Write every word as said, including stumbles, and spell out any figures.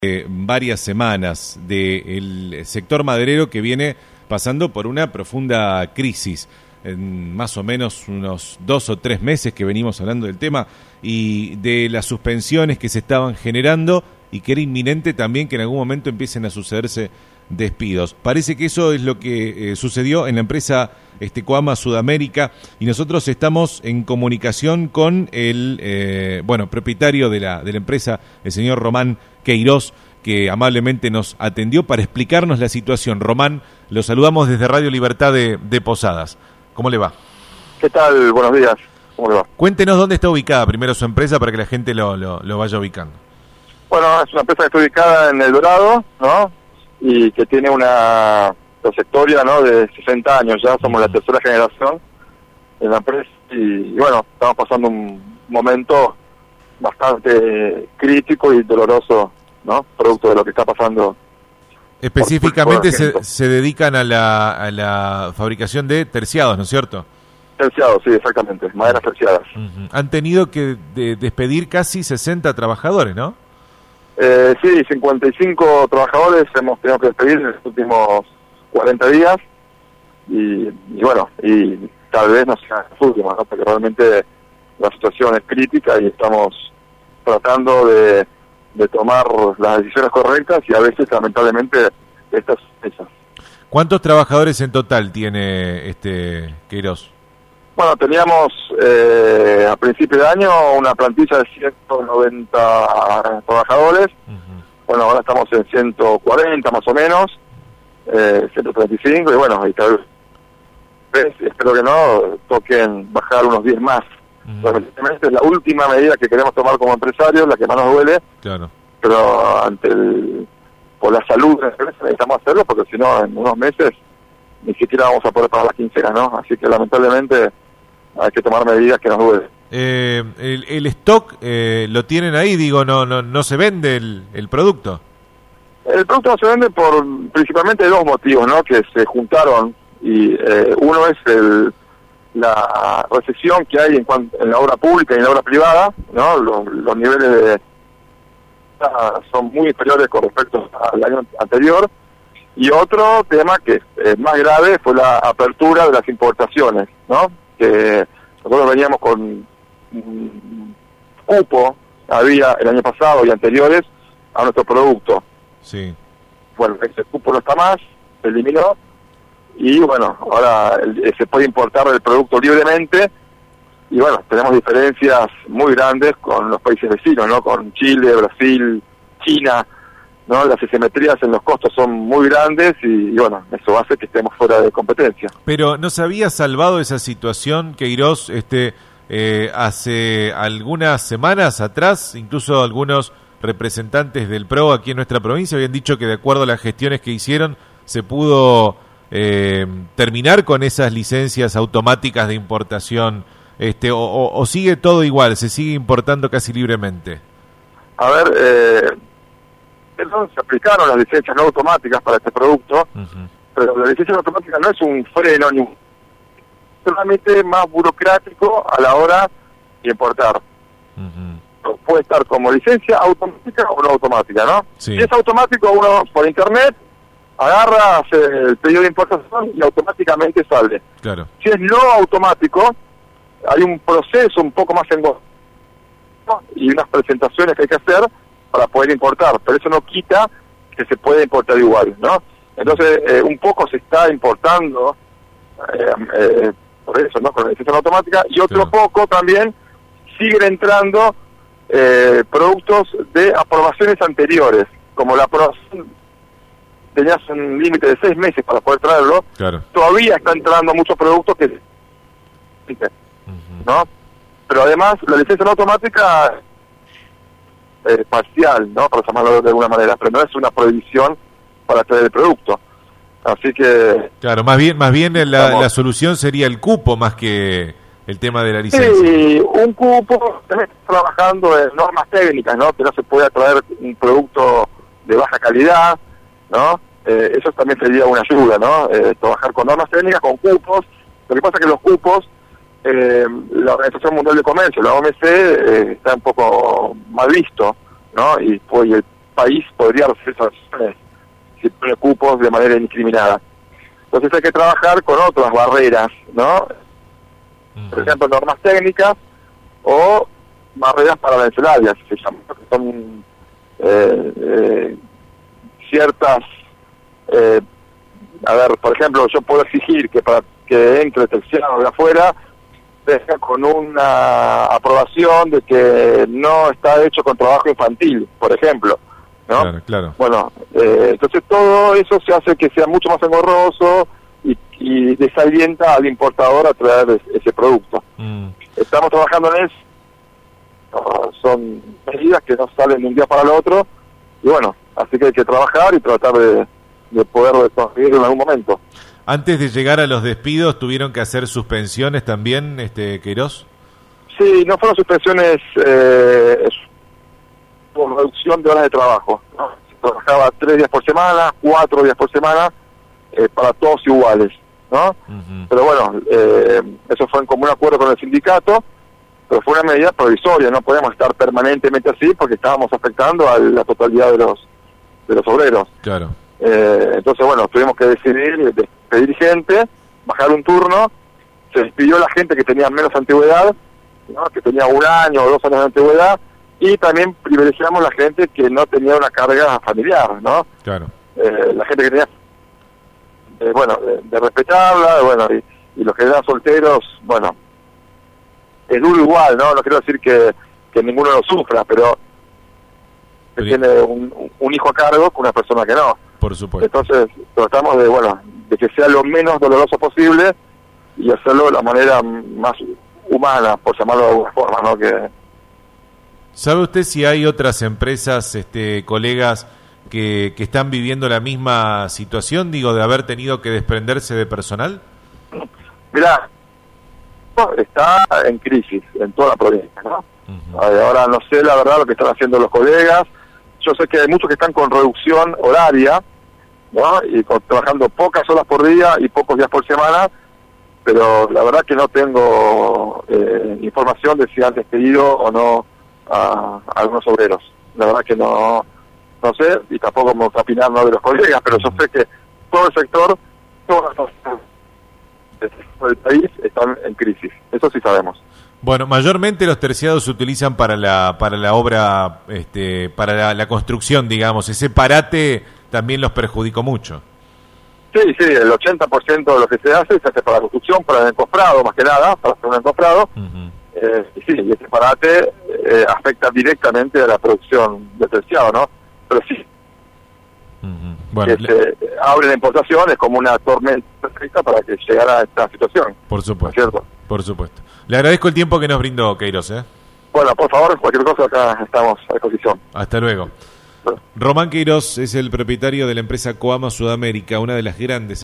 Eh, varias semanas del sector maderero que viene pasando por una profunda crisis. En más o menos unos dos o tres meses que venimos hablando del tema y de las suspensiones que se estaban generando y que era inminente también que en algún momento empiecen a sucederse despidos. Parece que eso es lo que eh, sucedió en la empresa este, Coama Sudamérica, y nosotros estamos en comunicación con el eh, bueno propietario de la, de la empresa, el señor Román Queiroz, que amablemente nos atendió para explicarnos la situación. Román, lo saludamos desde Radio Libertad de, de Posadas. ¿Cómo le va? ¿Qué tal? Buenos días. ¿Cómo le va? Cuéntenos dónde está ubicada primero su empresa para que la gente lo, lo, lo vaya ubicando. Bueno, es una empresa que está ubicada en El Dorado, ¿no? Y que tiene una trayectoria, ¿no?, de sesenta años. Ya somos la tercera generación en la empresa y, y bueno, estamos pasando un momento bastante crítico y doloroso, ¿no?, producto de lo que está pasando. Específicamente se, se dedican a la, a la fabricación de terciados, ¿no es cierto? Terciados, sí, exactamente, maderas terciadas. Uh-huh. Han tenido que de, despedir casi sesenta trabajadores, ¿no? Eh, sí, cincuenta y cinco trabajadores hemos tenido que despedir en los últimos cuarenta días y, y bueno, y tal vez no sean los últimos, ¿no?, porque realmente la situación es crítica y estamos tratando de, de tomar las decisiones correctas y a veces lamentablemente estas esas. ¿Cuántos trabajadores en total tiene este Queiroz? Bueno, teníamos eh, a principio de año una plantilla de ciento noventa trabajadores. Uh-huh. Bueno, ahora estamos en ciento cuarenta más o menos, eh, ciento treinta y cinco, y bueno, y tal vez, espero que no, toquen bajar unos diez más. Uh-huh. Realmente es la última medida que queremos tomar como empresarios, la que más nos duele, claro. Pero ante el, por la salud de la empresa necesitamos hacerlo, porque si no, en unos meses ni siquiera vamos a poder pagar las quincenas, ¿no? Así que lamentablemente hay que tomar medidas que nos duelen. Eh, el, el stock eh, lo tienen ahí, digo, no no no se vende el, el producto. El producto no se vende por principalmente dos motivos, ¿no?, que se juntaron, y eh, uno es el, la recesión que hay en, cuanto, en la obra pública y en la obra privada, ¿no? Los, los niveles de son muy inferiores con respecto al año anterior. Y otro tema que es más grave fue la apertura de las importaciones, ¿no? Que nosotros veníamos con un cupo, había el año pasado y anteriores, a nuestro producto. Sí. Bueno, ese cupo no está más, se eliminó, y bueno, ahora el, se puede importar el producto libremente, y bueno, tenemos diferencias muy grandes con los países vecinos, ¿no? Con Chile, Brasil, China, ¿no? Las asimetrías en los costos son muy grandes y, y bueno, eso hace que estemos fuera de competencia. Pero ¿no se había salvado esa situación, Queiroz, este, eh, hace algunas semanas atrás? Incluso algunos representantes del P R O aquí en nuestra provincia habían dicho que de acuerdo a las gestiones que hicieron se pudo eh, terminar con esas licencias automáticas de importación, este, o, o, o sigue todo igual, se sigue importando casi libremente. A ver, eh... entonces se aplicaron las licencias no automáticas para este producto, uh-huh. Pero la licencia no automática no es un freno ni un trámite más burocrático a la hora de importar. Uh-huh. Puede estar como licencia automática o no automática, ¿no? Sí. Si es automático, uno por internet agarra, hace el pedido de importación y automáticamente sale. Claro. Si es no automático, hay un proceso un poco más engorroso y unas presentaciones que hay que hacer para poder importar, pero eso no quita que se puede importar igual, ¿no? Entonces, eh, un poco se está importando eh, eh, por eso, ¿no?, con la licencia automática, y otro sí. Poco también siguen entrando eh, productos de aprobaciones anteriores, como la aprobación, tenías un límite de seis meses para poder traerlo, claro. Todavía están entrando muchos productos que, uh-huh. ¿no? Pero además, la licencia no automática Eh, parcial, ¿no?, para llamarlo de alguna manera, pero no es una prohibición para traer el producto. Así que... Claro, más bien más bien la, la solución sería el cupo más que el tema de la licencia. Sí, un cupo, también trabajando en normas técnicas, ¿no?, que no se pueda traer un producto de baja calidad, ¿no? Eh, eso también sería una ayuda, ¿no? Eh, trabajar con normas técnicas, con cupos. Lo que pasa es que los cupos, Eh, la Organización Mundial de Comercio, la O M C, eh, está un poco mal visto, ¿no? Y pues el país podría recibir sanciones si pone cupos de manera indiscriminada. Entonces hay que trabajar con otras barreras, ¿no? Por ejemplo, normas técnicas o barreras paravencelarias, se llaman, que son eh, eh, ciertas, eh, a ver, por ejemplo, yo puedo exigir que para que entre terciario de afuera deja con una aprobación de que no está hecho con trabajo infantil, por ejemplo, ¿no? Claro, claro. Bueno, eh, entonces todo eso se hace que sea mucho más engorroso y, y desalienta al importador a traer es, ese producto. Mm. Estamos trabajando en eso, no, son medidas que no salen de un día para el otro, y bueno, así que hay que trabajar y tratar de, de poder conseguirlo en algún momento. Antes de llegar a los despidos, ¿tuvieron que hacer suspensiones también, este Queiroz? Sí, no fueron suspensiones, eh, por reducción de horas de trabajo, ¿no? Se trabajaba tres días por semana, cuatro días por semana, eh, para todos iguales, ¿no? Uh-huh. Pero bueno, eh, eso fue en común acuerdo con el sindicato, pero fue una medida provisoria, no podíamos estar permanentemente así porque estábamos afectando a la totalidad de los de los obreros. Claro. Eh, entonces, bueno, tuvimos que decidir, despedir gente, bajar un turno, se despidió la gente que tenía menos antigüedad, ¿no? Que tenía un año o dos años de antigüedad, y también privilegiamos la gente que no tenía una carga familiar, ¿no? Claro. Eh, la gente que tenía, eh, bueno, de, de respetarla, bueno, y, y los que eran solteros, bueno, es duro igual, ¿no? No quiero decir que, que ninguno lo sufra, pero que tiene un, un hijo a cargo con una persona que no. Por supuesto. Entonces tratamos de, bueno, de que sea lo menos doloroso posible y hacerlo de la manera más humana, por llamarlo de alguna forma, ¿no? Que ¿sabe usted si hay otras empresas, este, colegas, que, que están viviendo la misma situación, digo, de haber tenido que desprenderse de personal? Mirá, está en crisis en toda la provincia, ¿no? Uh-huh. Ahora no sé la verdad lo que están haciendo los colegas. Yo sé que hay muchos que están con reducción horaria, ¿no? Y con, trabajando pocas horas por día y pocos días por semana, pero la verdad que no tengo eh, información de si han despedido o no a, a algunos obreros. La verdad que no no sé, y tampoco vamos a opinar, ¿no?, de los colegas, pero yo sé que todo el sector, todas las del país están en crisis. Eso sí sabemos. Bueno, mayormente los terciados se utilizan para la para la obra, este, para la, la construcción, digamos. Ese parate también los perjudicó mucho. Sí, sí, el ochenta por ciento de lo que se hace se hace para la construcción, para el encofrado, más que nada, para hacer un encofrado. Uh-huh. eh, y sí, y ese parate eh, afecta directamente a la producción del terciado, ¿no? Pero sí, uh-huh. Bueno, que le... se abre la importación, es como una tormenta perfecta para que llegara a esta situación. Por supuesto, ¿cierto? Por supuesto. Le agradezco el tiempo que nos brindó, Queiroz, ¿eh? Bueno, por favor, cualquier cosa acá estamos a disposición. Hasta luego. Bueno. Román Queiroz es el propietario de la empresa Coama Sudamérica, una de las grandes